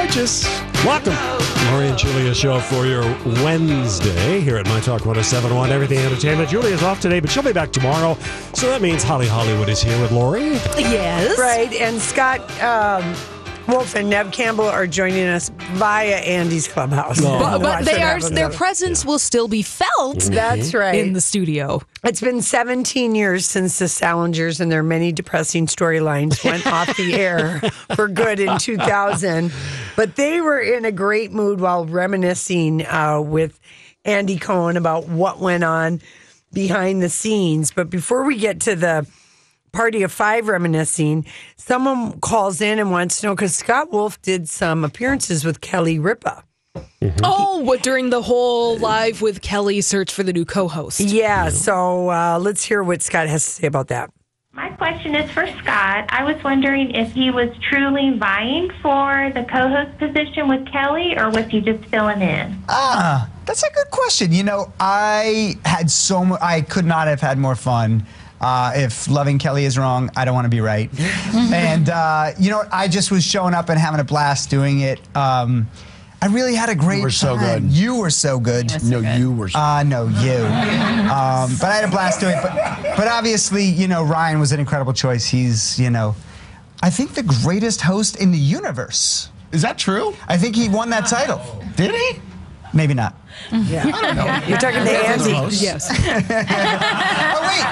Righteous. Welcome. Lori and Julia show for your Wednesday here at My Talk 107.1 Everything Entertainment. Julia's off today, but she'll be back tomorrow. So that means Holly Hollywood is here with Lori. Yes. Right, and Scott Wolf and Nev Campbell are joining us via Andy's Clubhouse. But their presence will still be felt. That's right. In the studio. It's been 17 years since the Salingers and their many depressing storylines went off the air for good in 2000. But they were in a great mood while reminiscing with Andy Cohen about what went on behind the scenes. But before we get to the Party of Five reminiscing, someone calls in and wants to know, because Scott Wolf did some appearances with Kelly Ripa. Mm-hmm. Oh, what during the whole Live with Kelly search for the new co-host? Yeah, so let's hear what Scott has to say about that. My question is for Scott. I was wondering if he was truly vying for the co-host position with Kelly, or was he just filling in? That's a good question. You know, I could not have had more fun. If loving Kelly is wrong, I don't want to be right. And, you know, I just was showing up and having a blast doing it. I really had a great time. You were so good. You were so good. You were so good. No, you. But I had a blast doing it. But obviously, you know, Ryan was an incredible choice. He's, you know, I think the greatest host in the universe. Is that true? I think he won that title. Did he? Maybe not. Yeah. I don't know. You're talking to Andy. Yes. Oh, wait.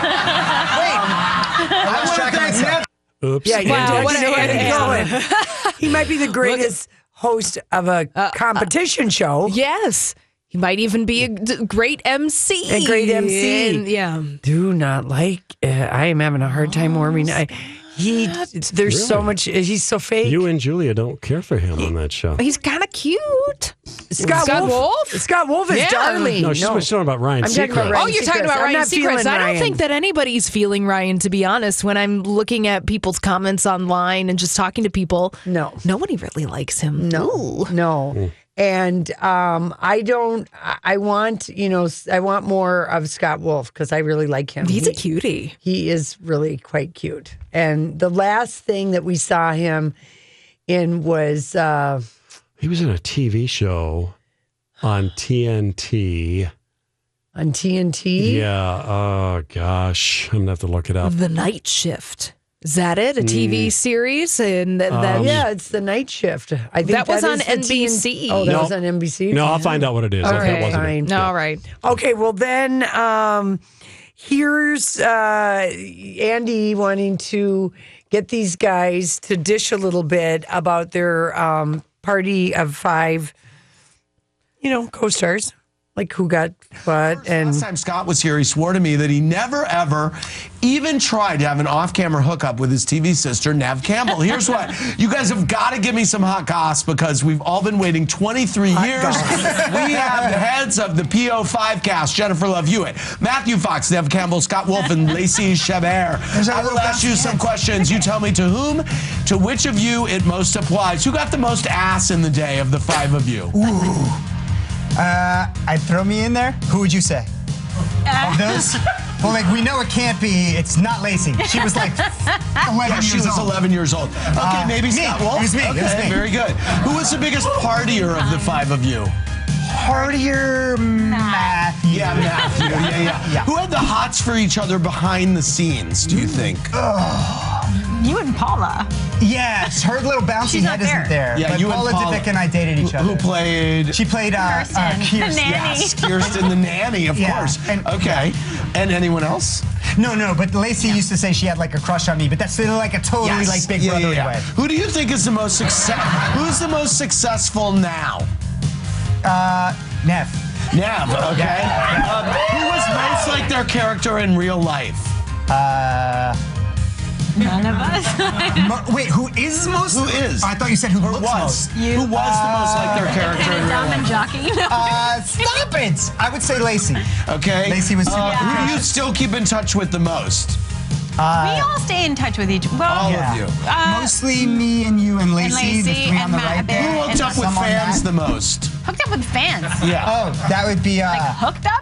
I was tracking myself. Oops. Yeah, you Wow, don't what know an where Andy. he's going. He might be the greatest host of a competition show. Yes. He might even be a great MC. A great MC. And, yeah. Do not like. I am having a hard time warming. There's so much. He's so fake. You and Julia don't care for him on that show. He's kind of cute. Scott Wolf? Scott Wolf is darling. No, she's talking about Ryan Seacrest. Oh, you're talking about Ryan Seacrest. I don't Ryan. think that anybody's feeling Ryan, to be honest. When I'm looking at people's comments online and just talking to people, No. nobody really likes him. No. And I want more of Scott Wolf because I really like him. He's a cutie. He is really quite cute. And the last thing that we saw him in was... he was in a TV show on TNT. On TNT? Yeah. Oh, gosh. I'm going to have to look it up. The Night Shift. Is that it? A TV series? And that Yeah, it's The Night Shift. I think That was on is the NBC. Oh, that No. was on NBC? No, I'll find out what it is. All if right, it wasn't fine. it. No, all right. Okay, well then, here's Andy wanting to get these guys to dish a little bit about their Party of Five, co-stars, like who got what. And Last time Scott was here, he swore to me that he never, ever even tried to have an off-camera hookup with his TV sister, Nev Campbell. Here's what. You guys have got to give me some hot goss because we've all been waiting 23 years. We have the heads of the PO5 cast, Jennifer Love Hewitt, Matthew Fox, Nev Campbell, Scott Wolf, and Lacey Chabert. I will ask you some questions. You tell me to whom, to which of you it most applies. Who got the most ass in the day of the five of you? I'd throw me in there. Who would you say? Of those? Well, we know it can't be. It's not Lacey. She was 11 She years was old. 11 years old. Okay, maybe me. Scott Wolf. It was me. Okay, It was me. very good. Who was the biggest partier of the five of you? Partier Matthew. Yeah, Matthew. Yeah. Who had the hots for each other behind the scenes, do you think? You and Paula. Yes, her little bouncy She's head not there. isn't there. Yeah, but you and Paula Paula- Dybvik and I dated each other. Who played? She played Kirsten. Kirsten. The nanny. Yes, Kirsten the nanny, of Yeah, course. and- Okay. And anyone else? No, but Lacey used to say she had a crush on me, but that's still a totally big brotherly way. Who do you think is the most Who's the most successful now? Nev. Nev, okay. Who was most like their character in real life? None of us. Wait, who is most? Who is? I thought you said who Or looks was? most. Who was the most like their character in real Dumb and life? jockey. Stop it! I would say Lacey. Okay. Lacey was super Who do you precious. still keep in touch with the most? We all stay in touch with each other. Well, All Yeah. of you. Mostly me and you and Lacey, the three on and the Matt right a bit. there. Who hooked up with Some on fans that. the most? hooked up with fans. Yeah. Oh, that would be Hooked up?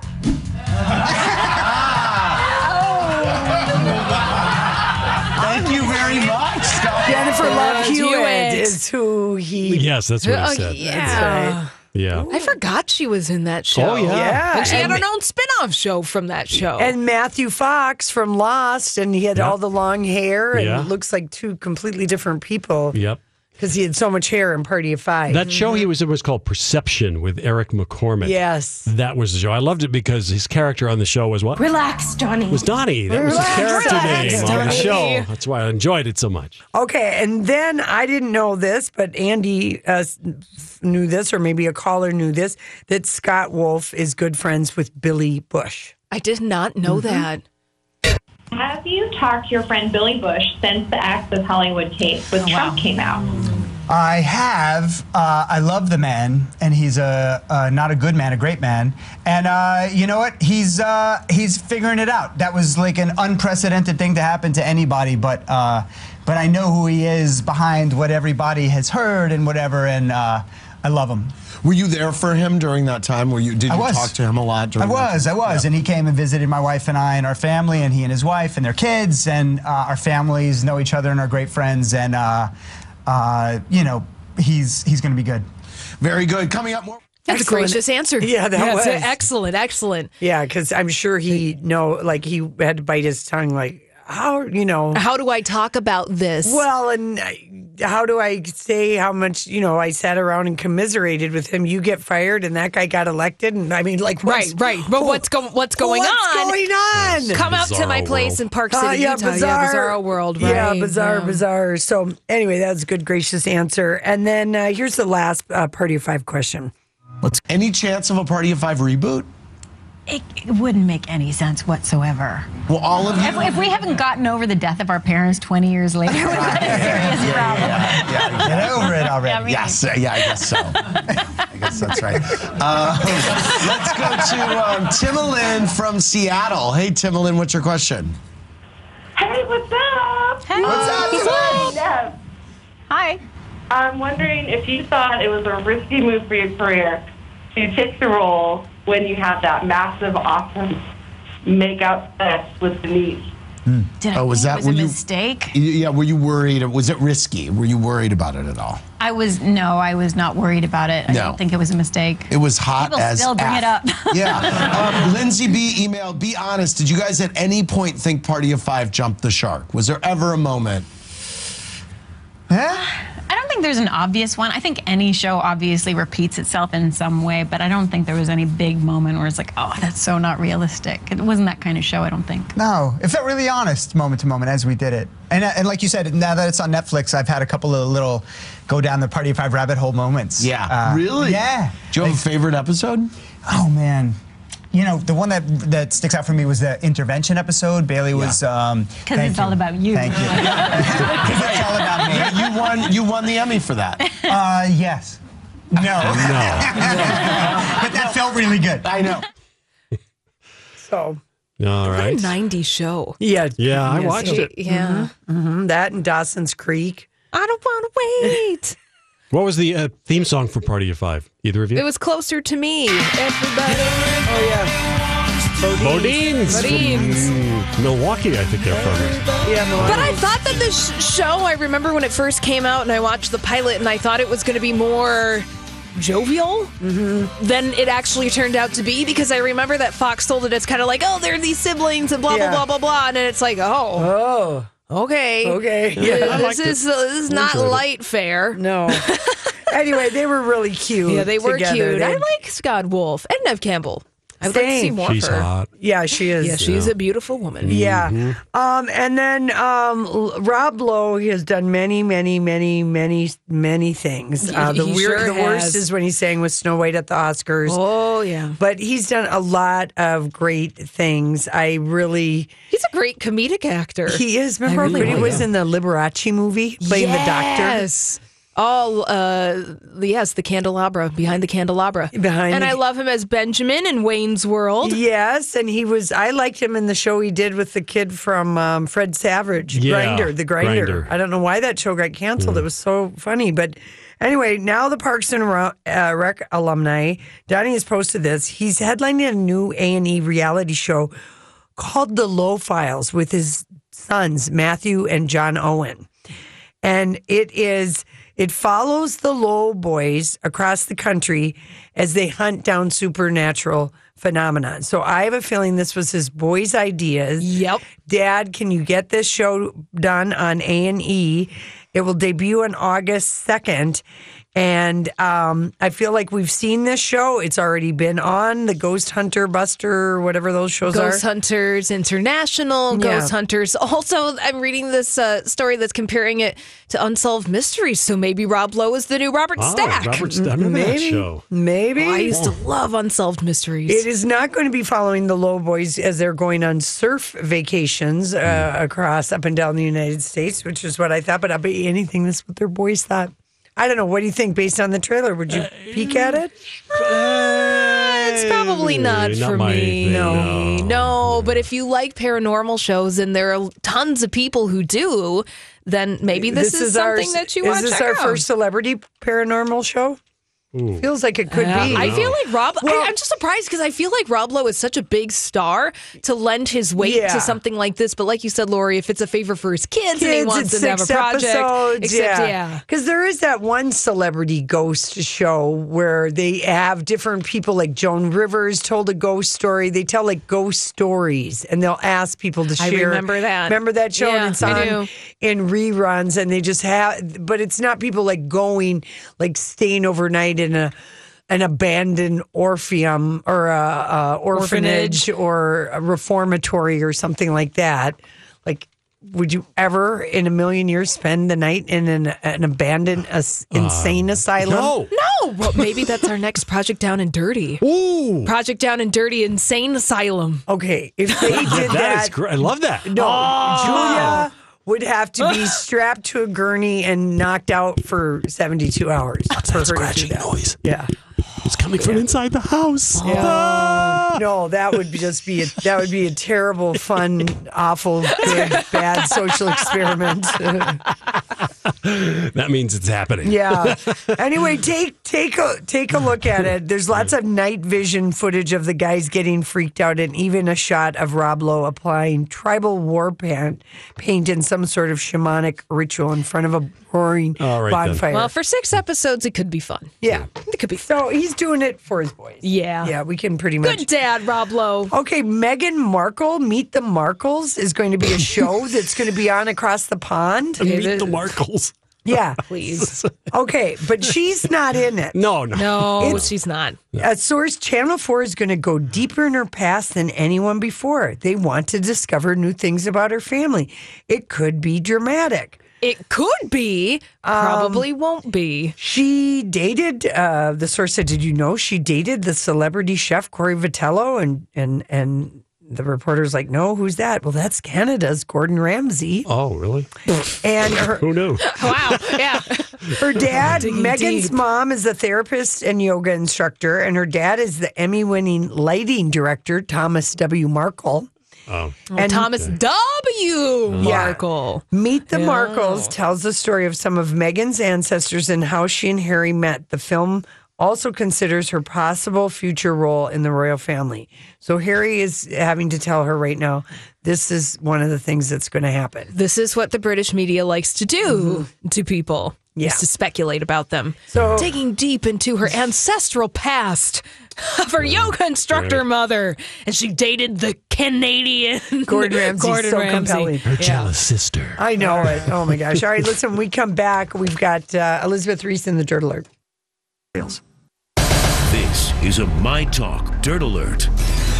Thank you very much, Scott. Jennifer Love Hewitt is who he. Yes, that's what Oh, he said. yeah. Yeah. I forgot she was in that show. Oh, yeah. Yeah. And she had her own spin-off show from that show. And Matthew Fox from Lost, and he had all the long hair, and Yeah. it looks like two completely different people Yep. because he had so much hair in Party of Five. That show he was in was called Perception with Eric McCormick. Yes. That was the show. I loved it because his character on the show was what? Relax, Johnny. Was Donnie. That was his character Relax, name on the Donnie. show. That's why I enjoyed it so much. Okay, and then I didn't know this, but Andy knew this, or maybe a caller knew this, that Scott Wolf is good friends with Billy Bush. I did not know that. Have you talked to your friend Billy Bush since the Access Hollywood tape with Trump came out? I have. I love the man, and he's not a good man, a great man. And you know what? He's figuring it out. That was like an unprecedented thing to happen to anybody, but I know who he is behind what everybody has heard and whatever, and I love him. Were you there for him during that time? Did you talk to him a lot? I was, and he came and visited my wife and I and our family, and he and his wife and their kids, and our families know each other and are great friends, and you know, he's going to be good. Very good. Coming up more. That's a gracious answer. Yeah, that was. Excellent, excellent. Yeah, because I'm sure he had to bite his tongue, like, how, you know. How do I talk about this? Well, and how do I say how much, you know, I sat around and commiserated with him. You get fired and that guy got elected. And I mean, like, right. But what's going on? What's going on? Come out to my place in Park City, Utah. Bizarro world, right? Yeah, bizarre. So anyway, that was a good, gracious answer. And then here's the last Party of Five question. Any chance of a Party of Five reboot? It wouldn't make any sense whatsoever. Well, all of you. If we haven't gotten over the death of our parents 20 years later, we've got a serious problem. Yeah, get over it already. Yes, I guess so. I guess that's right. Let's go to Timolyn from Seattle. Hey, Timolyn, what's your question? Hey, what's up? Hey. What's up, Timolyn? Deb, Hi. I'm wondering if you thought it was a risky move for your career to take the role when you had that massive, awesome make-out sex with Denise. Did I was think that it was a mistake? Yeah, were you worried? Was it risky? Were you worried about it at all? I was not worried about it. I No. don't think it was a mistake. It was hot People as still bring F. it up. Yeah. Lindsay B. emailed, be honest, did you guys at any point think Party of Five jumped the shark? Was there ever a moment? I don't think there's an obvious one. I think any show obviously repeats itself in some way, but I don't think there was any big moment where it's like, oh, that's so not realistic. It wasn't that kind of show, I don't think. No, it felt really honest moment to moment as we did it. And like you said, now that it's on Netflix, I've had a couple of little go down the Party of Five rabbit hole moments. Yeah. Really? Yeah. Do you have a favorite episode? Oh, man. You know, the one that sticks out for me was the intervention episode. Bailey was... Because it's all about you. Thank you. Because it's all about me. You won the Emmy for that. Yes. No. But that felt really good. I know. So, All What a right. 90s show. yeah. Yeah, I watched it. Yeah. That and Dawson's Creek. I don't want to wait. What was the theme song for Party of Five? Either of you? It was Closer to Me. Everybody. Oh, yeah. Bodines. Bodines. From, Milwaukee, I think they're from. Yeah, But I thought that this show, I remember when it first came out and I watched the pilot and I thought it was going to be more jovial than it actually turned out to be, because I remember that Fox told it it's kind of like, oh, they're these siblings and blah, Yeah. blah, blah, blah, blah. And then it's like, oh, okay. Okay. Yeah, This is not enjoyed it. light fare. no. Anyway, they were really cute. Yeah, they were together. cute. They- I like Scott Wolf and Nev Campbell. I would like to see Same. more She's of her. hot. Yeah, she is. Yeah, she's a beautiful woman. Yeah. And then Rob Lowe, he has done many, many, many, many, many things. He sure the worst has. is when he sang with Snow White at the Oscars. Oh, yeah. But he's done a lot of great things. He's a great comedic actor. He is. Remember really when he like was him. in the Liberace movie playing the doctor? Yes. Oh, yes, the candelabra, behind the candelabra. And I love him as Benjamin in Wayne's World. Yes, and I liked him in the show he did with the kid from Fred Savage, Yeah, The Grinder. Grindr. I don't know why that show got canceled. It was so funny. But anyway, now the Parks and Rec alumni, Donnie has posted this. He's headlining a new A&E reality show called The Low Files with his sons, Matthew and John Owen. And It follows the Low Boys across the country as they hunt down supernatural phenomenon. So I have a feeling this was his boys' ideas. Yep. Dad, can you get this show done on A&E? It will debut on August 2nd. And I feel like we've seen this show. It's already been on the Ghost Hunter, Buster, whatever those shows are. Ghost Hunters International, Yeah. Ghost Hunters. Also, I'm reading this story that's comparing it to Unsolved Mysteries. So maybe Rob Lowe is the new Robert Stack. Robert Stack. I remember that show. Maybe. I used to love Unsolved Mysteries. It is not going to be following the Low Boys as they're going on surf vacations across up and down the United States, which is what I thought. But I'll bet you anything this is what their boys thought. I don't know. What do you think based on the trailer? Would you peek at it? It's probably not for my me. thing, No, but if you like paranormal shows, and there are tons of people who do, then maybe this is something that you want to check Is this our out. first celebrity paranormal show? Feels like it could be. I feel like I'm just surprised because I feel like Rob Lowe is such a big star to lend his weight Yeah. to something like this. But like you said, Lori, if it's a favor for his kids and he wants it's them to have a 6 project, episodes, yeah. Because there is that one celebrity ghost show where they have different people, like Joan Rivers told a ghost story. They tell like ghost stories, and they'll ask people to I share. remember that. Remember that show? Yeah, and it's I on do. in reruns, and they just have. But it's not people like going, like staying overnight in an abandoned orpheum or a orphanage or a reformatory or something like that. Like, would you ever in a million years spend the night in an abandoned insane asylum? No, well, maybe that's our next Project Down and Dirty. Ooh. Project Down and Dirty Insane Asylum. Okay, if they did That is great. I love that. no, Julia would have to be strapped to a gurney and knocked out for 72 hours. What's for that her to do scratching that. noise? Yeah. It's coming from inside the house. No, that would be a terrible, fun, awful, good, bad social experiment. That means it's happening. Yeah. Anyway, take a look at it. There's lots of night vision footage of the guys getting freaked out, and even a shot of Rob Lowe applying tribal war paint in some sort of shamanic ritual in front of a roaring All right, then. bonfire. Well, for 6 episodes, it could be fun. yeah. It could be fun. So he's doing it for his boys. Yeah. Yeah, we can pretty much. Good dad, Rob Lowe. Okay, Meghan Markle, Meet the Markles, is going to be a show that's going to be on across the pond. Meet the Markles. Yeah. Please. Okay, but she's not in it. No. No, It's- she's not. A source, Channel 4 is going to go deeper in her past than anyone before. They want to discover new things about her family. It could be dramatic. It could be, probably won't be. She dated, the source said, did you know she dated the celebrity chef Corey Vitello? And the reporter's like, no, who's that? Well, that's Canada's Gordon Ramsay. Oh, really? And Who knew? Wow. Yeah. her dad, Digging Megan's deep. mom, is a therapist and yoga instructor, and her dad is the Emmy-winning lighting director, Thomas W. Markle. Oh. And Thomas W. Yeah. Markle. Meet the Markles tells the story of some of Meghan's ancestors and how she and Harry met. The film also considers her possible future role in the royal family. So Harry is having to tell her right now, this is one of the things that's going to happen. This is what the British media likes to do to people. Yeah. Is to speculate about them. So- digging deep into her ancestral past of her yoga instructor mother. And she dated the Canadian Gordon Ramsay, Gordon so Ramsay. compelling. Her jealous sister. I know it. Oh my gosh. All right, listen, when we come back, we've got Elizabeth Reese in the Dirt Alert. This is a My Talk Dirt Alert.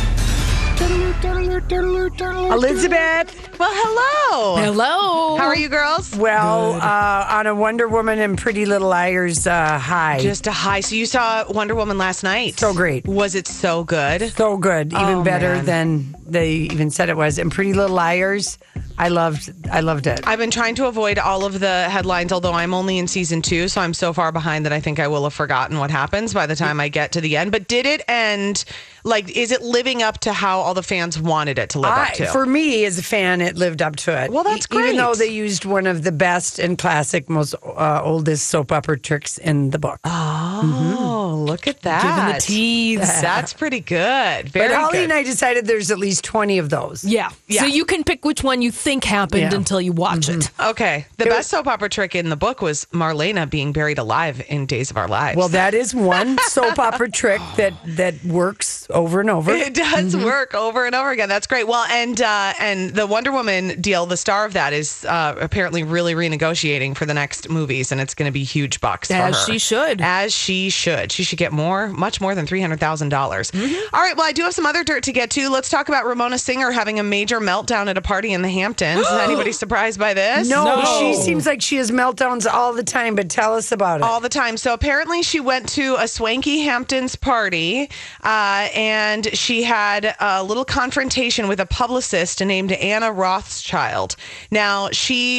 Elizabeth, Well, hello. Hello. How are you girls? well, on a Wonder Woman and Pretty Little Liars high. Just a hi. So you saw Wonder Woman last night. So great. Was it so good? So good, even Oh, better man. than they even said it was. And Pretty Little Liars, I loved it. I've been trying to avoid all of the headlines, although I'm only in season 2, so I'm so far behind that I think I will have forgotten what happens by the time I get to the end. But did it end, like, is it living up to how all the fans wanted it to live up to? For me, as a fan, it lived up to it. Well, that's Even great. though they used one of the best and classic, most oldest soap opera tricks in the book. Oh, Oh, look at that. Giving the tease. That's pretty good. Very But Holly good. and I decided there's at least 20 of those. Yeah. So you can pick which one you think happened until you watch it. Okay. The best soap opera trick in the book was Marlena being buried alive in Days of Our Lives. Well, that is one soap opera trick that works over and over. It does work over and over again. That's great. Well, and the Wonder Woman deal, the star of that is apparently really renegotiating for the next movies, and it's going to be huge bucks for her. As she should. As she should. She should get much more than $300,000. All right. Well, I do have some other dirt to get to. Let's talk about Ramona Singer having a major meltdown at a party in the Hamptons. Is anybody surprised by this? No, she seems like she has meltdowns all the time, but tell us about it. All the time. So apparently she went to a swanky Hamptons party and she had a little confrontation with a publicist named Anna Rothschild. Now,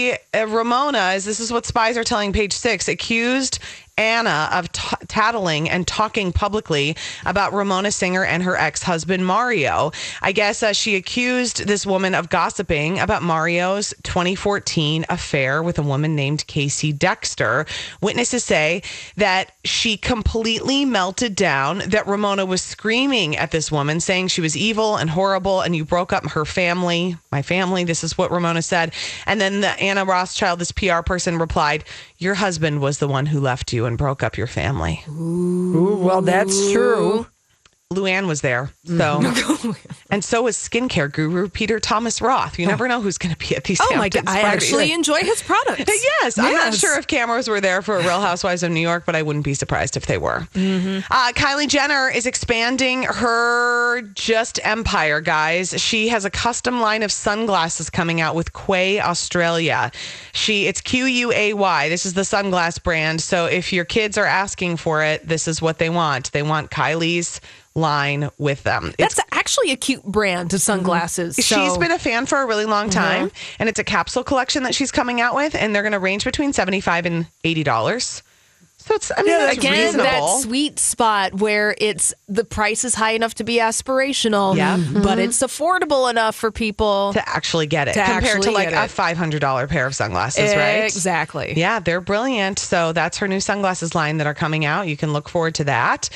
Ramona, this is what spies are telling Page Six, accused Anna of tattling and talking publicly about Ramona Singer and her ex-husband Mario. I guess she accused this woman of gossiping about Mario's 2014 affair with a woman named Casey Dexter. Witnesses say that she completely melted down, that Ramona was screaming at this woman, saying she was evil and horrible, and you broke up my family. This is what Ramona said. And then the Anna Rothschild, this PR person, replied, "Your husband was the one who left you and broke up your family." Ooh, well, that's true. Luann was there. So, and so was skincare guru Peter Thomas Roth. You never know who's going to be at these Oh my God. Hamptons I parties. actually enjoy his products. Yes. I'm not sure if cameras were there for Real Housewives of New York, but I wouldn't be surprised if they were. Kylie Jenner is expanding her Just empire, guys. She has a custom line of sunglasses coming out with Quay Australia. It's Quay. This is the sunglass brand. So if your kids are asking for it, this is what they want. They want Kylie's line with them. That's actually a cute brand of sunglasses. So. She's been a fan for a really long time, and it's a capsule collection that she's coming out with, and they're going to range between $75 and $80. So it's, that's again, reasonable. that sweet spot where the price is high enough to be aspirational, but it's affordable enough for people to actually get it compared to like a $500 pair of sunglasses, right? Exactly. Yeah, they're brilliant. So that's her new sunglasses line that are coming out. You can look forward to that.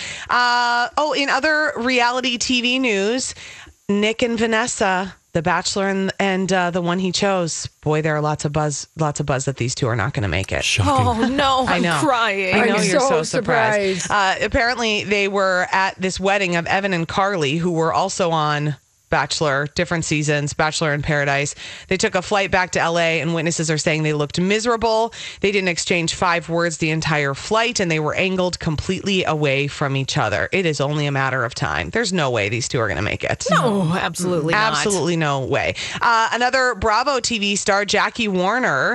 In other reality TV news, Nick and Vanessa, The Bachelor and the one he chose. Boy, there are lots of buzz that these two are not going to make it. Shocking. Oh no, I know. I'm crying. I know I'm you're so so surprised. Apparently, they were at this wedding of Evan and Carly, who were also on Bachelor, different seasons, Bachelor in Paradise. They took a flight back to LA, and witnesses are saying they looked miserable. They didn't exchange 5 words the entire flight, and they were angled completely away from each other. It is only a matter of time. There's no way these two are going to make it. No, absolutely not. Absolutely no way. Another Bravo TV star, Jackie Warner.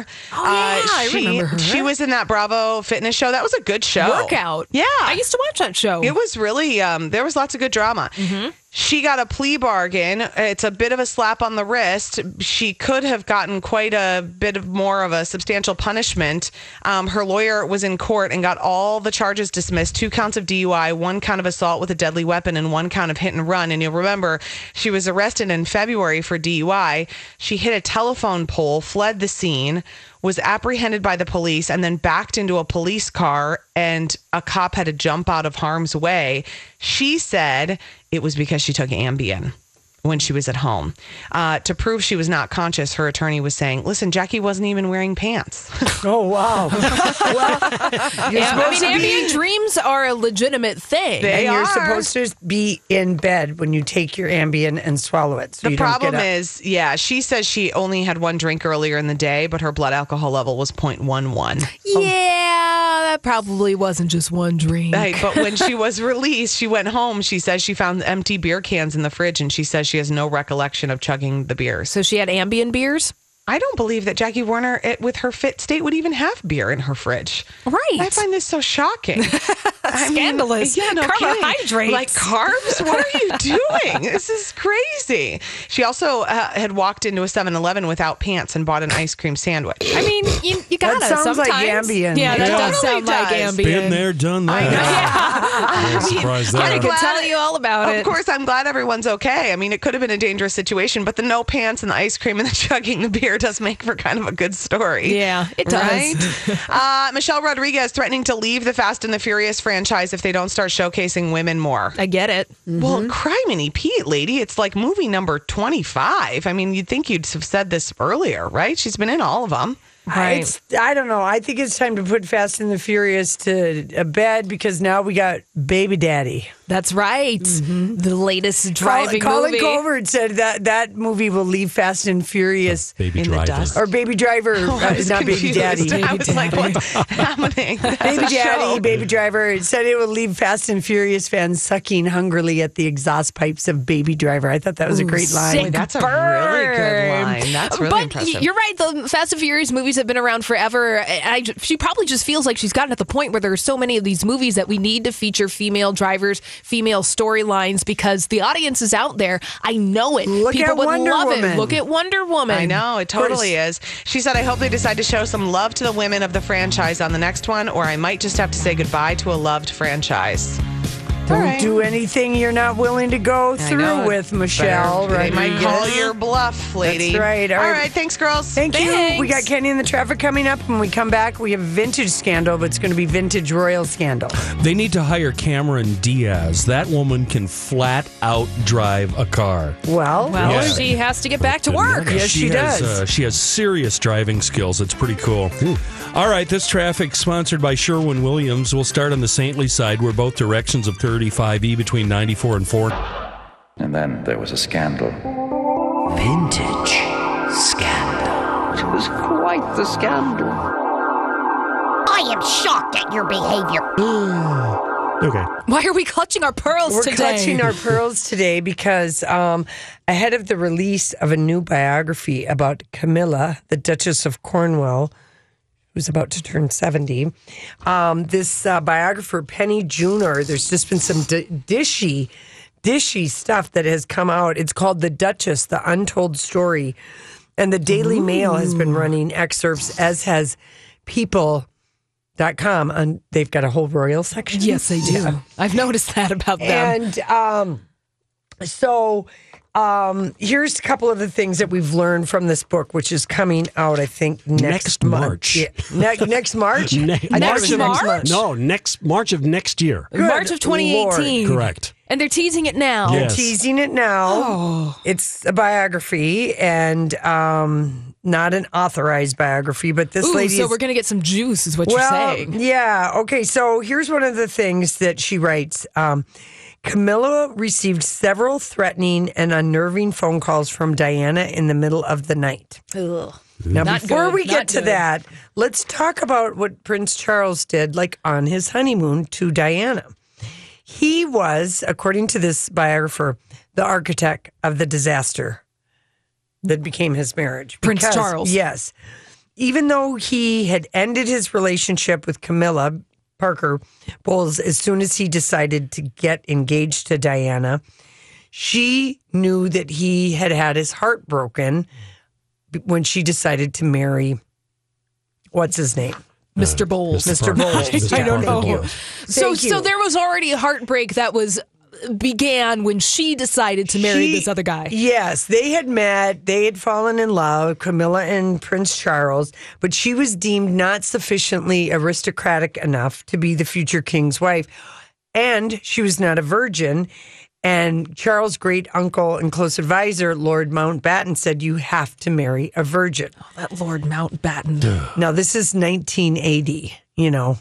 I remember her. She was in that Bravo fitness show. That was a good show. Workout. Yeah. I used to watch that show. It was really, there was lots of good drama. She got a plea bargain. It's a bit of a slap on the wrist. She could have gotten quite a bit of more of a substantial punishment. Her lawyer was in court and got all the charges dismissed. 2 counts of DUI, 1 count of assault with a deadly weapon, and 1 count of hit and run. And you'll remember, she was arrested in February for DUI. She hit a telephone pole, fled the scene, was apprehended by the police, and then backed into a police car, and a cop had to jump out of harm's way. She said it was because she took Ambien when she was at home. To prove she was not conscious, her attorney was saying, listen, Jackie wasn't even wearing pants. Oh, wow. Ambien dreams are a legitimate thing. You're supposed to be in bed when you take your Ambien and swallow it. So The you don't problem get up. is, she says she only had 1 drink earlier in the day, but her blood alcohol level was 0.11. Yeah, that probably wasn't just 1 drink. Right, but when she was released, she went home. She says she found empty beer cans in the fridge, and she says she has no recollection of chugging the beers. So she had Ambien beers? I don't believe that Jackie Warner, with her fit state, would even have beer in her fridge. Right. I find this so shocking. Scandalous. No Carbohydrates. kidding. Like carbs? What are you doing? This is crazy. She also had walked into a 7-Eleven without pants and bought an ice cream sandwich. I mean, you gotta That sounds like sometimes. Ambien. Yeah, that It does totally sound like does. Ambien. Been there, done that. No surprise there. I could tell you all about it. Of course, I'm glad everyone's okay. I mean, it could have been a dangerous situation, but the no pants and the ice cream and the chugging the beer does make for kind of a good story. Yeah, it does. Right? Michelle Rodriguez threatening to leave the Fast and the Furious franchise franchise if they don't start showcasing women more. I get it. Well, criminy Pete, lady, it's like movie number 25. I mean, you'd think you'd have said this earlier, right? She's been in all of them. Right. I don't know. I think it's time to put Fast and the Furious to bed because now we got Baby Daddy. That's right. The latest driving Colin movie. Colbert said that movie will leave Fast and Furious Baby in the Driver. dust. or Baby Driver, not Baby Daddy. I was like, what's happening? That's Baby a Daddy, show. Baby Driver. It said it will leave Fast and Furious fans sucking hungrily at the exhaust pipes of Baby Driver. I thought that was a great line. sick That's a really good burn. line. That's really but impressive. You're right. The Fast and Furious movies have been around forever. She probably just feels like she's gotten at the point where there are so many of these movies that we need to feature female drivers, female storylines because the audience is out there. I know it. Look People at would Wonder love Woman. it. Look at Wonder Woman. I know, it totally is. She said, I hope they decide to show some love to the women of the franchise on the next one, or I might just have to say goodbye to a loved franchise. Don't do anything you're not willing to go through with, Michelle. They might Rodriguez. call your bluff, lady. That's right. All right, thanks, girls. Thank you. We got Kenny in the Traffic coming up. When we come back, we have Vintage Scandal, but it's going to be Vintage Royal Scandal. They need to hire Cameron Diaz. That woman can flat out drive a car. Well, Yeah. She has to get back to work. Yes, she does. She has serious driving skills. It's pretty cool. All right, this traffic sponsored by Sherwin-Williams. We'll start on the Saintly side, where both directions of 35E between 94 and 4. And then there was a scandal. Vintage Scandal. It was quite the scandal. I am shocked at your behavior. Okay. Why are we clutching our pearls We're today? clutching our pearls today because ahead of the release of a new biography about Camilla, the Duchess of Cornwall, who's about to turn 70, this biographer, Penny Junor, there's just been some dishy stuff that has come out. It's called The Duchess, The Untold Story. And the Daily Mail has been running excerpts, as has People.com. And they've got a whole royal section. Yes, they do. Yeah. I've noticed that about them. And here's a couple of the things that we've learned from this book, which is coming out, I think, next March. Yeah. Next March? Next March? No, next March of next year. March of 2018. Correct. And they're teasing it now. They're teasing it now. It's a biography and not an authorized biography, but this lady so we're going to get some juice is what you're saying. Yeah. Okay, so here's one of the things that she writes. Camilla received several threatening and unnerving phone calls from Diana in the middle of the night. Ugh. Now, Not before good. we get Not to good. that, let's talk about what Prince Charles did, like on his honeymoon to Diana. He was, according to this biographer, the architect of the disaster that became his marriage. Prince Charles. Yes. Even though he had ended his relationship with Camilla Parker Bowles as soon as he decided to get engaged to Diana, she knew that he had had his heart broken when she decided to marry, what's his name? Mr. Bowles. Mr. Bowles. I don't know. Thank you. So Thank you. there was already a heartbreak that began when she decided to marry this other guy. Yes, they had met, they had fallen in love, Camilla and Prince Charles, but she was deemed not sufficiently aristocratic enough to be the future king's wife. And she was not a virgin. And Charles' great uncle and close advisor, Lord Mountbatten, said, you have to marry a virgin. Oh, that Lord Mountbatten. Now, this is 1980, you know.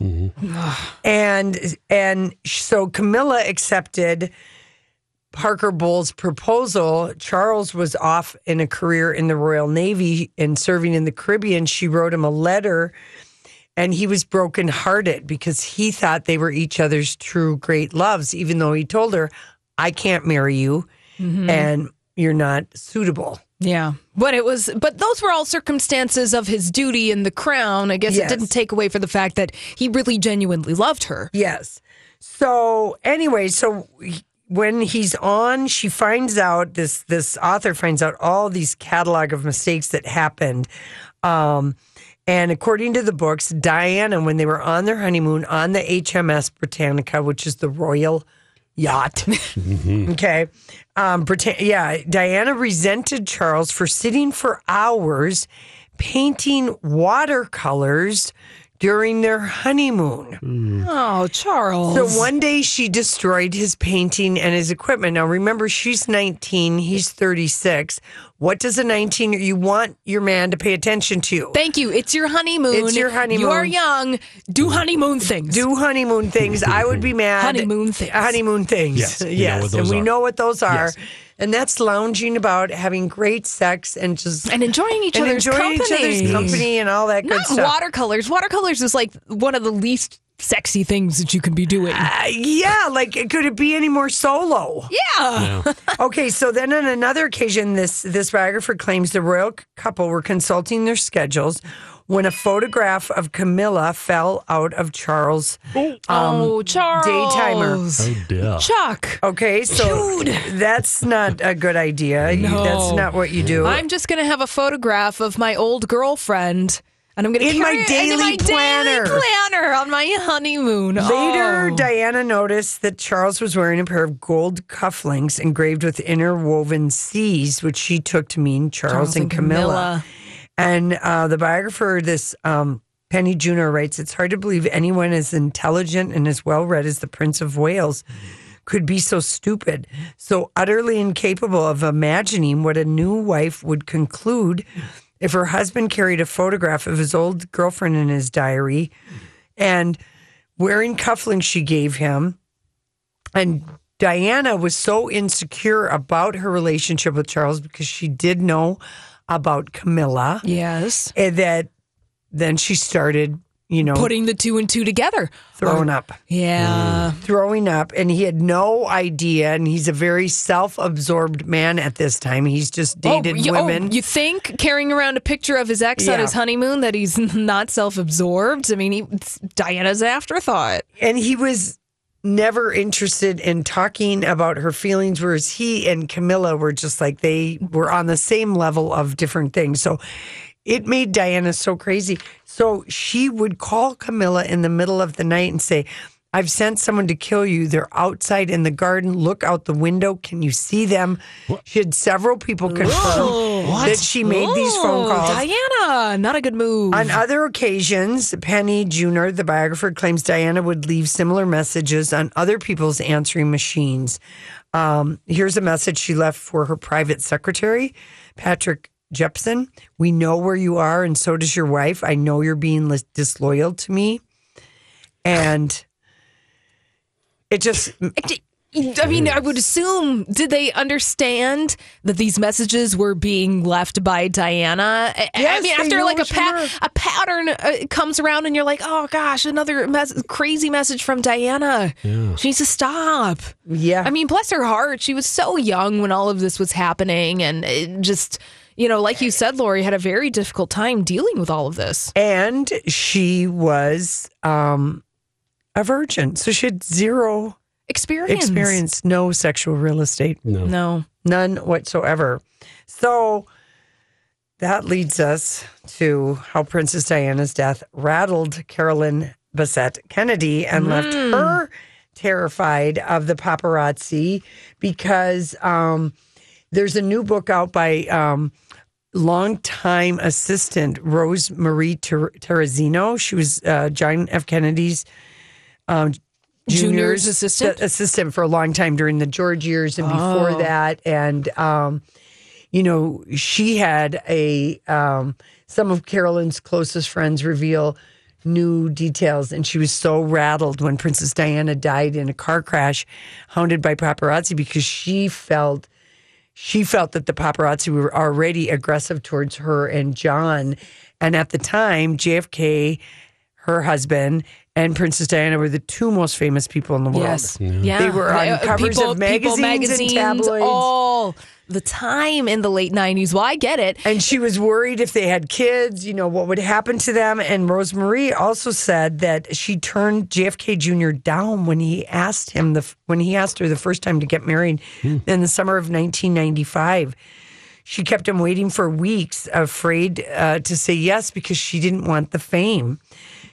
And so Camilla accepted Parker Bowles' proposal. Charles was off in a career in the Royal Navy and serving in the Caribbean. She wrote him a letter, and he was brokenhearted because he thought they were each other's true great loves, even though he told her, I can't marry you, and you're not suitable. Yeah. But those were all circumstances of his duty in the crown. I guess Yes. it didn't take away for the fact that he really genuinely loved her. Yes. So anyway, when he's on, she finds out, this author finds out all these catalog of mistakes that happened. And according to the books, Diana, when they were on their honeymoon on the HMS Britannica, which is the royal yacht. Okay. Diana resented Charles for sitting for hours painting watercolors during their honeymoon. Oh, Charles. So one day she destroyed his painting and his equipment. Now remember, she's 19, he's 36. What does a 19 you want your man to pay attention to? Thank you. It's your honeymoon. It's your honeymoon. You are young. Do honeymoon things. Do honeymoon things. I would be mad. Honeymoon things. Honeymoon things. Yes, we know yes. what those and we are. know what those are. Yes. And that's lounging about, having great sex, and just enjoying each other's company and all that good Not stuff. Watercolors. Watercolors is like one of the least sexy things that you can be doing. Yeah, like could it be any more solo? Yeah. Okay, so then on another occasion, this biographer claims the royal couple were consulting their schedules when a photograph of Camilla fell out of Charles' Charles. daytimer. Oh, dear. Chuck. Okay, so that's not a good idea. No. That's not what you do. I'm just going to have a photograph of my old girlfriend. And I'm going to In my carry it daily in my planner. daily planner on my honeymoon. Later, Oh. Diana noticed that Charles was wearing a pair of gold cufflinks engraved with interwoven C's, which she took to mean Charles and Camilla. And the biographer, this Penny Junor, writes, it's hard to believe anyone as intelligent and as well-read as the Prince of Wales could be so stupid, so utterly incapable of imagining what a new wife would conclude if her husband carried a photograph of his old girlfriend in his diary and wearing cufflinks she gave him. And Diana was so insecure about her relationship with Charles because she did know about Camilla. Yes. And that then she started, putting the two and two together. Throwing up. Yeah. Throwing up. And he had no idea. And he's a very self-absorbed man at this time. He's just dated women. You think carrying around a picture of his ex on his honeymoon that he's not self-absorbed? I mean, it's Diana's afterthought. And he was never interested in talking about her feelings, whereas he and Camilla were just like they were on the same level of different things. So it made Diana so crazy. So she would call Camilla in the middle of the night and say, I've sent someone to kill you. They're outside in the garden. Look out the window. Can you see them? What? She had several people confirm that she made these phone calls. Diana, not a good move. On other occasions, Penny Junor, the biographer, claims Diana would leave similar messages on other people's answering machines. Here's a message she left for her private secretary, Patrick Jepson. We know where you are, and so does your wife. I know you're being disloyal to me. And it just... I mean, I would assume, did they understand that these messages were being left by Diana? Yes, I mean, after like a pattern comes around and you're like, oh gosh, another crazy message from Diana. Yeah. She needs to stop. Yeah. I mean, bless her heart. She was so young when all of this was happening, and it just... like you said, Lori had a very difficult time dealing with all of this. And she was a virgin. So she had zero experience, no sexual real estate. No. None whatsoever. So that leads us to how Princess Diana's death rattled Carolyn Bessette Kennedy and left her terrified of the paparazzi because there's a new book out by longtime assistant Rose Marie Terrazino. She was John F. Kennedy's Junior's assistant for a long time during the George years and before that. And, she had some of Carolyn's closest friends reveal new details. And she was so rattled when Princess Diana died in a car crash, hounded by paparazzi, because she felt that the paparazzi were already aggressive towards her and John. And at the time, JFK, her husband, and Princess Diana were the two most famous people in the world. Yes. Yeah. They were on covers of magazines and tabloids. All the time in the late 90s. Well, I get it. And she was worried if they had kids, what would happen to them. And Rose Marie also said that she turned JFK Jr. down when he asked her the first time to get married in the summer of 1995. She kept him waiting for weeks, afraid to say yes because she didn't want the fame.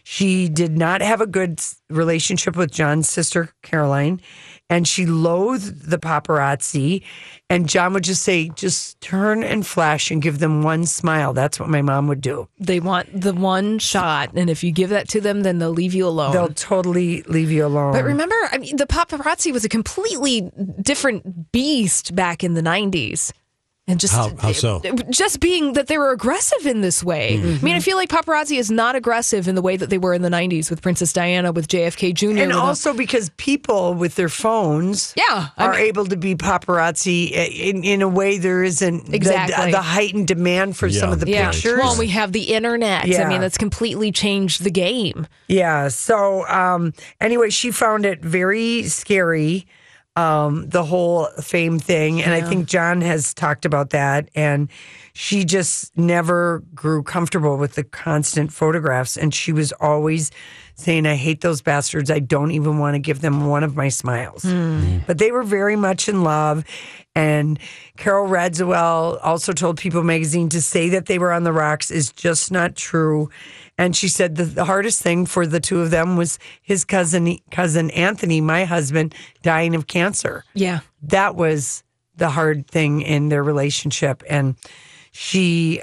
She did not have a good relationship with John's sister, Caroline, and she loathed the paparazzi. And John would just say, just turn and flash and give them one smile. That's what my mom would do. They want the one shot, and if you give that to them, then they'll leave you alone. They'll totally leave you alone. But remember, I mean, the paparazzi was a completely different beast back in the 90s. And just how so? Just being that they were aggressive in this way. I mean, I feel like paparazzi is not aggressive in the way that they were in the 90s with Princess Diana, with JFK Jr. And also because people with their phones are able to be paparazzi in a way there isn't the heightened demand for some of the pictures. Well, we have the internet. Yeah. I mean, that's completely changed the game. Yeah. So anyway, she found it very scary. The whole fame thing. And I think John has talked about that. And she just never grew comfortable with the constant photographs. And she was always saying, I hate those bastards. I don't even want to give them one of my smiles. But they were very much in love. And Carol Radziwill also told People magazine to say that they were on the rocks is just not true. And she said the hardest thing for the two of them was his cousin Anthony, my husband, dying of cancer. Yeah. That was the hard thing in their relationship. And she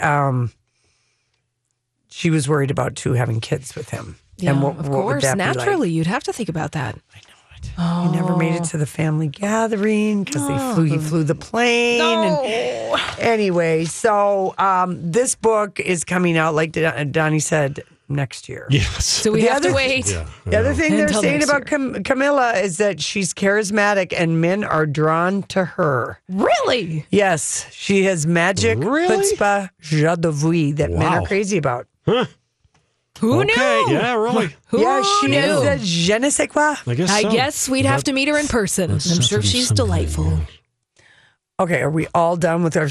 was worried about too having kids with him. Yeah, and of what course. would that Naturally, be like? you'd have to think about that. He never made it to the family gathering because he flew the plane. No. And anyway, so this book is coming out, like Donnie said, next year. Yes. So we have to wait. Yeah, The other thing they're Until saying next about Camilla is that she's charismatic and men are drawn to her. Really? Yes. She has magic, chutzpah, joie de vivre that men are crazy about. Huh. Who knew? Yeah, really. She knew? is a je ne sais quoi. I guess we'd have to meet her in person. I'm sure she's delightful. Okay, are we all done with our...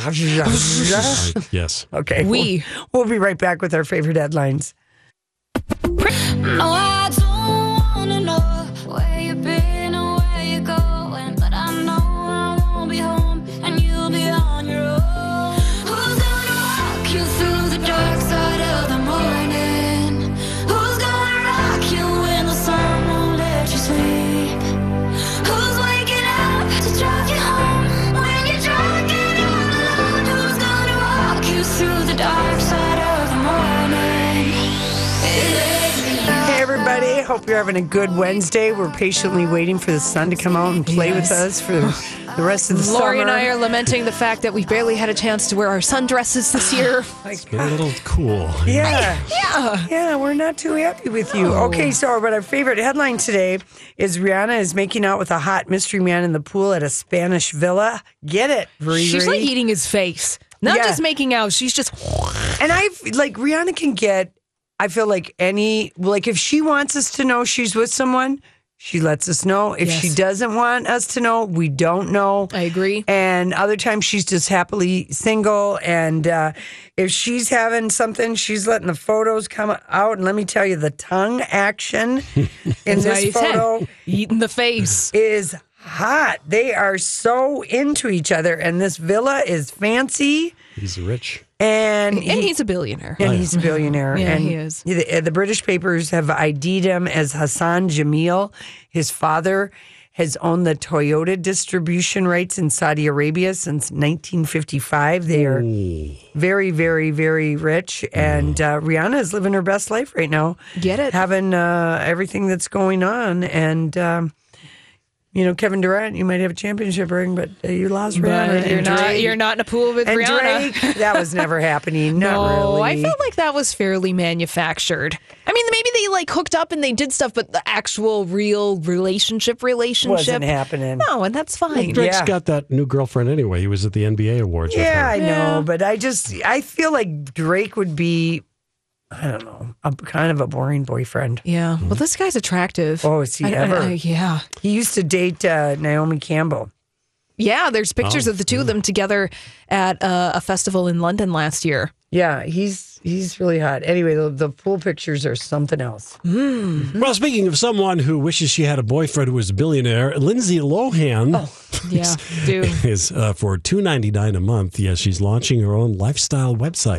Yes. Okay. We'll be right back with our favorite headlines. No, I don't wanna know where you've been or where you're going, but I know I won't be home and you'll be on your own. Who's gonna walk you through the dark side of the morning? Who's gonna rock you when the sun won't let you sleep? Who's waking up to drive you home when you're drunk and all alone? Who's gonna walk you through the dark side of the morning? Hey, everybody. Hope you're having a good Wednesday. We're patiently waiting for the sun to come out and play with us for the rest of the summer. Lori and I are lamenting the fact that we barely had a chance to wear our sundresses this year. It's been a little cool. Yeah, we're not too happy with you. Okay, so but our favorite headline today is Rihanna is making out with a hot mystery man in the pool at a Spanish villa. Get it, Riri? She's like eating his face. Not just making out. She's just... And Rihanna can get... I feel like if she wants us to know she's with someone, she lets us know. If she doesn't want us to know, we don't know. I agree. And other times she's just happily single. And if she's having something, she's letting the photos come out. And let me tell you, the tongue action in this photo eating the face is hot. They are so into each other. And this villa is fancy. He's rich. And he's a billionaire. And he's a billionaire. Yeah, and he is. The British papers have ID'd him as Hassan Jamil. His father has owned the Toyota distribution rights in Saudi Arabia since 1955. They are very, very, very rich. And Rihanna is living her best life right now. Get it? Having everything that's going on. And... Kevin Durant, you might have a championship ring, but you lost Rihanna. But you're not in a pool with Rihanna. Drake, that was never happening. Not really. I felt like that was fairly manufactured. I mean, maybe they hooked up and they did stuff, but the actual real relationship wasn't happening. No, and that's fine. Drake's got that new girlfriend anyway. He was at the NBA Awards. Yeah, with her. I know, but I feel like Drake would be, I don't know, kind of a boring boyfriend. Yeah. Well, this guy's attractive. Oh, is he ever? Yeah. He used to date Naomi Campbell. Yeah, there's pictures of the two of them together at a festival in London last year. Yeah, he's really hot. Anyway, the pool pictures are something else. Well, speaking of someone who wishes she had a boyfriend who was a billionaire, Lindsay Lohan do. is for $2.99 a month. Yes, she's launching her own lifestyle website.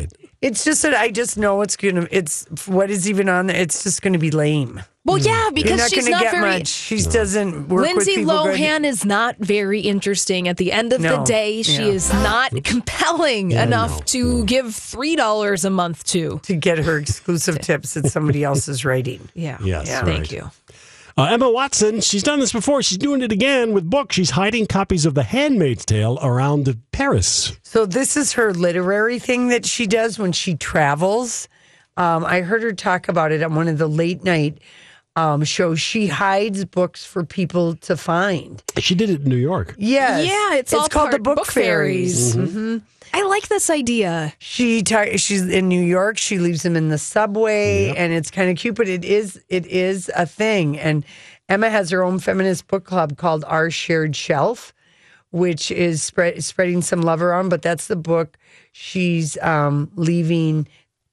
It's just that I just know it's what is even on there. It's just going to be lame. Well, yeah, because You're not she's gonna not get very. much. She doesn't work with Lindsay people good. Lohan is not very interesting. At the end of the No. day, she Yeah. is not compelling enough to give $3 a month to get her exclusive tips that somebody else is writing. Yeah. Yes, Yeah. right. Thank you. Emma Watson, she's done this before. She's doing it again with books. She's hiding copies of The Handmaid's Tale around Paris. So this is her literary thing that she does when she travels. I heard her talk about it on one of the late night shows. She hides books for people to find. She did it in New York. Yes. Yeah, it's all called the part Book Fairies. Mm-hmm. I like this idea. She's in New York. She leaves them in the subway, and it's kind of cute. But it is a thing. And Emma has her own feminist book club called Our Shared Shelf, which is spreading some love around. But that's the book she's leaving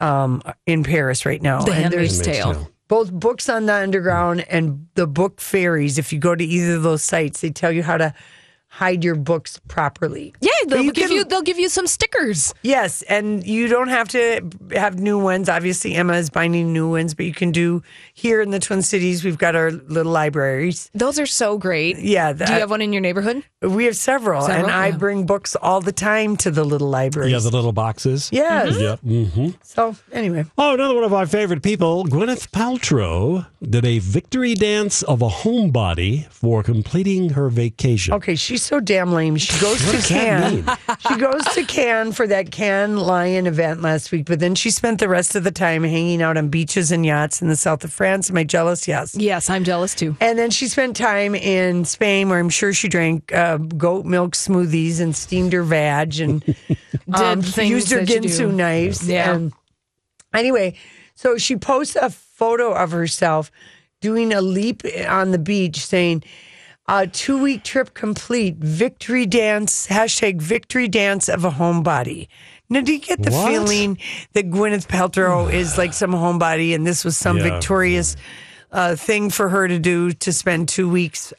in Paris right now. The And Handmaid's there's Tale. both Books on the Underground and the Book Fairies. If you go to either of those sites, they tell you how to hide your books properly. Yeah, But they'll give you some stickers. Yes, and you don't have to have new ones. Obviously, Emma is binding new ones, but you can do here in the Twin Cities. We've got our little libraries. Those are so great. Yeah. Do you have one in your neighborhood? We have several, and I Yeah. bring books all the time to the little libraries. Yeah, the little boxes. Yes. Yep. Mm-hmm. So, anyway. Oh, another one of our favorite people, Gwyneth Paltrow, did a victory dance of a homebody for completing her vacation. Okay, she's so damn lame. She goes What to does that mean? Cannes. She goes to Cannes for that Cannes Lion event last week, but then she spent the rest of the time hanging out on beaches and yachts in the south of France. Am I jealous? Yes. Yes, I'm jealous too. And then she spent time in Spain, where I'm sure she drank goat milk smoothies and steamed her vag and things used her that you Ginsu do. knives. Yeah. And anyway, so she posts a photo of herself doing a leap on the beach, saying, 2-week trip complete, victory dance, #victory dance of a homebody. Now, do you get the What? feeling that Gwyneth Paltrow is like some homebody and this was some Yeah. victorious thing for her to do, to spend 2 weeks?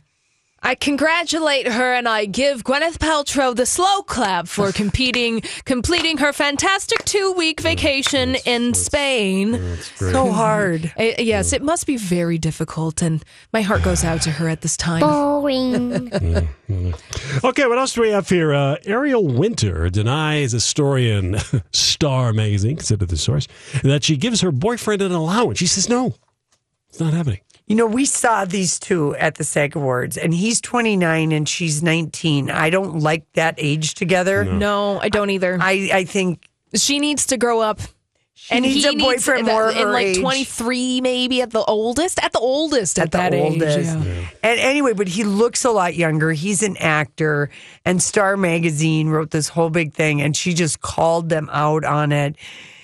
I congratulate her and I give Gwyneth Paltrow the slow clap for completing her fantastic 2-week vacation in Spain. So hard. Yes, it must be very difficult, and my heart goes out to her at this time. Boring. Okay, what else do we have here? Ariel Winter denies historian Star Magazine, consider the source, that she gives her boyfriend an allowance. She says, no, it's not happening. You know, we saw these two at the SAG Awards, and he's 29 and she's 19. I don't like that age together. No, I don't either. I think she needs to grow up. She needs a boyfriend more in her like age. 23, maybe at the oldest. At that age. Yeah. And anyway, but he looks a lot younger. He's an actor, and Star Magazine wrote this whole big thing, and she just called them out on it.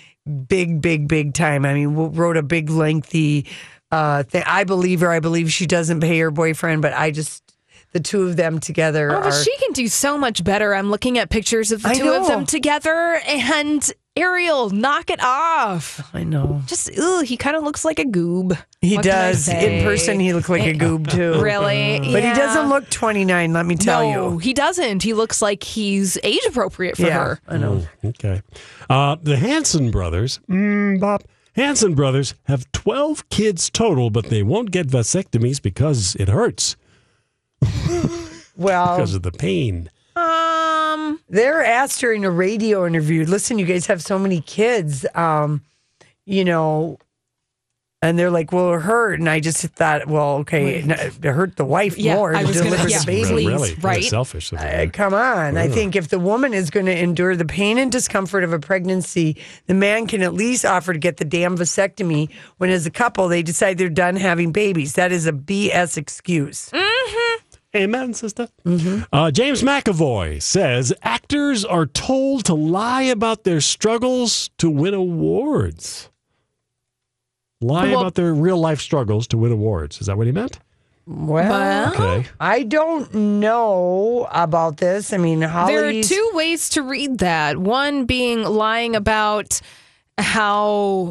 Big time. I mean, wrote a big lengthy thing. I believe her. I believe she doesn't pay her boyfriend, but the two of them together Oh, but are. she can do so much better. I'm looking at pictures of the two of them together, and Ariel, knock it off. I know. Just, he kind of looks like a goob. He What can I does. say? In person, he looks like a goob, too. Really? But he Yeah. doesn't look 29, let me tell No, you. he doesn't. He looks like he's age appropriate for her. I know. Okay. The Hanson brothers, Bob, Hanson brothers have 12 kids total, but they won't get vasectomies because it hurts. Well, because of the pain. They're asked during a radio interview, listen, you guys have so many kids, you know, and they're like, well, it hurt. And I just thought, well, okay, it hurt the wife more to deliver the baby. Really, right? Selfish. Come on. I think if the woman is going to endure the pain and discomfort of a pregnancy, the man can at least offer to get the damn vasectomy when, as a couple, they decide they're done having babies. That is a BS excuse. Amen, sister. James McAvoy says actors are told to lie about their struggles to win awards. Lie about their real life struggles to win awards. Is that what he meant? Well, okay. I don't know about this. I mean, There are Holly's... two ways to read that. One being lying about how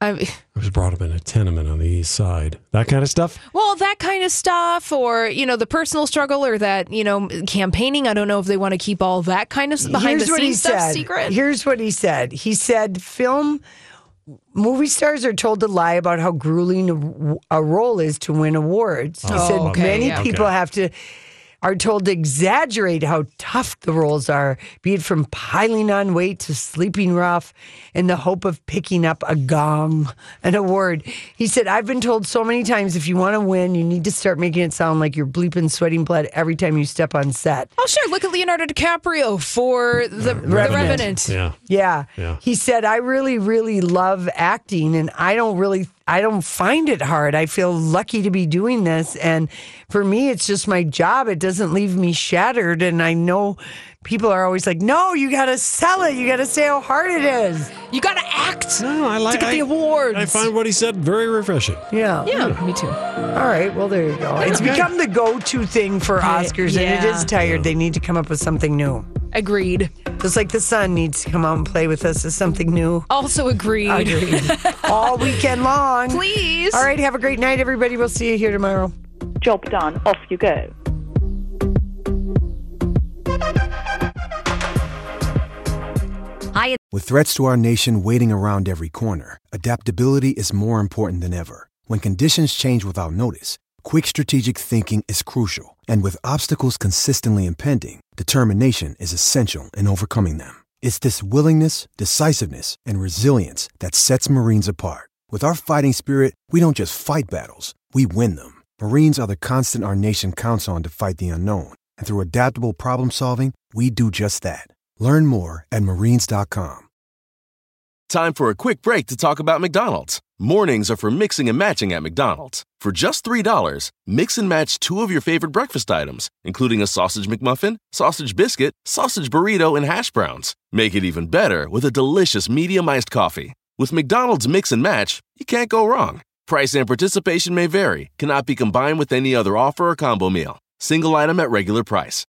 I mean, I was brought up in a tenement on the east side. That kind of stuff? well, that kind of stuff, or, the personal struggle, or that, campaigning. I don't know if they want to keep all that kind of behind the scenes stuff secret. Here's what he said. He said, movie stars are told to lie about how grueling a role is to win awards. He said many people are told to exaggerate how tough the roles are, be it from piling on weight to sleeping rough in the hope of picking up an award. He said, I've been told so many times, if you want to win, you need to start making it sound like you're bleeping sweating blood every time you step on set. Oh, sure. Look at Leonardo DiCaprio for The Revenant. Yeah. He said, I really, really love acting, and I don't find it hard. I feel lucky to be doing this. And for me, it's just my job. It doesn't leave me shattered. And I know people are always like, no, you got to sell it. You got to say how hard it is. You got to act No, I like to get the awards. I find what he said very refreshing. Yeah. Yeah, me too. All right. Well, there you go. It's become the go-to thing for Oscars, and it is tired. They need to come up with something new. Agreed. Just like the sun needs to come out and play with us as something new. Also agreed. All weekend long. Please. All right. Have a great night, everybody. We'll see you here tomorrow. Job done. Off you go. With threats to our nation waiting around every corner, adaptability is more important than ever. When conditions change without notice, quick strategic thinking is crucial. And with obstacles consistently impending, determination is essential in overcoming them. It's this willingness, decisiveness, and resilience that sets Marines apart. With our fighting spirit, we don't just fight battles, we win them. Marines are the constant our nation counts on to fight the unknown. And through adaptable problem solving, we do just that. Learn more at marines.com. Time for a quick break to talk about McDonald's. Mornings are for mixing and matching at McDonald's. For just $3, mix and match 2 of your favorite breakfast items, including a sausage McMuffin, sausage biscuit, sausage burrito, and hash browns. Make it even better with a delicious medium iced coffee. With McDonald's Mix and Match, you can't go wrong. Price and participation may vary, cannot be combined with any other offer or combo meal. Single item at regular price.